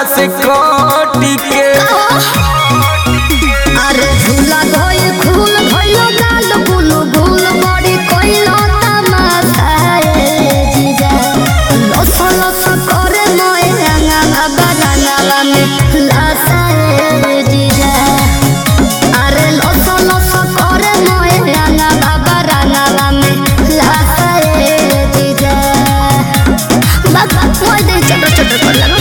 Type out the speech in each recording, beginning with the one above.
हमरा से कटी के अरे झूला गइल खूल भइलो गाल गुल गुल बड़ी कइलो तमाशा ए जीजा लस लस करे मोए रंगा बरंगा में लासा ए जीजा अरे लस लस करे मोए रंगा बरंगा में लासा ए जीजा बात मोए दे छोटे छोटे कर लगो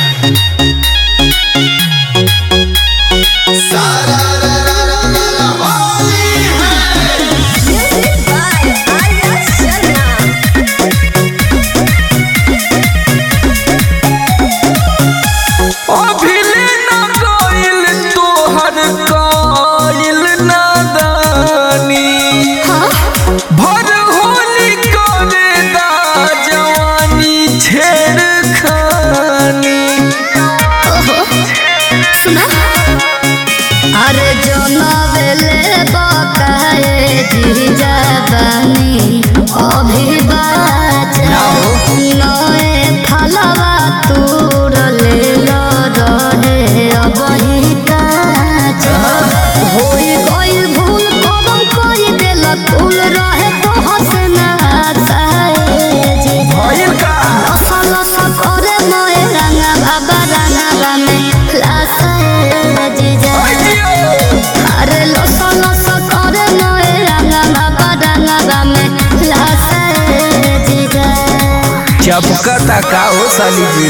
अरे जनबेले बकाए जीजा बानी अभी बाचा नए फलवा तूर ले लो रहे अबही काचा होई गइल भूल कबम कई देल कुल रहे तो हंसना आसाए जीजा लस लस करे मोए रंगा बाबा रंगा में लासाए जीजा अरे लस लस करे मोए रंगा बाबा रंगा में लासाए जीजा चपकता का हो साली जी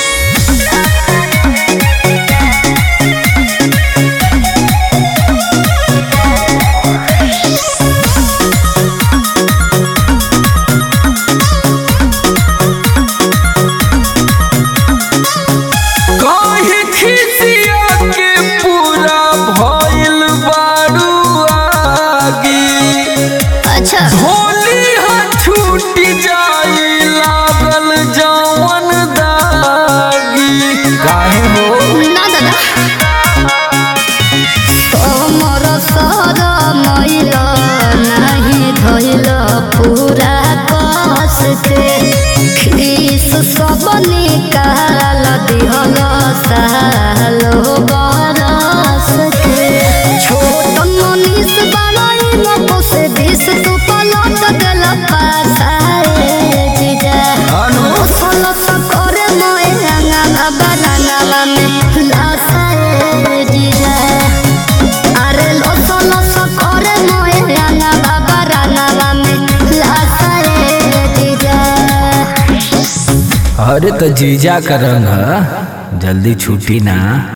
पूरा कस के खीस सब निकाल दिहल सालो बरस के छोट मनीष बड़ई मको से बीस तू पलट गल पासाए जीजा लस लस करे मोए रंगा बरंगा में लासाए जीजा अरे लस लस करे मोए रंगा बरंगा में अरे तो जीजा का रंग है जल्दी छूटी ना।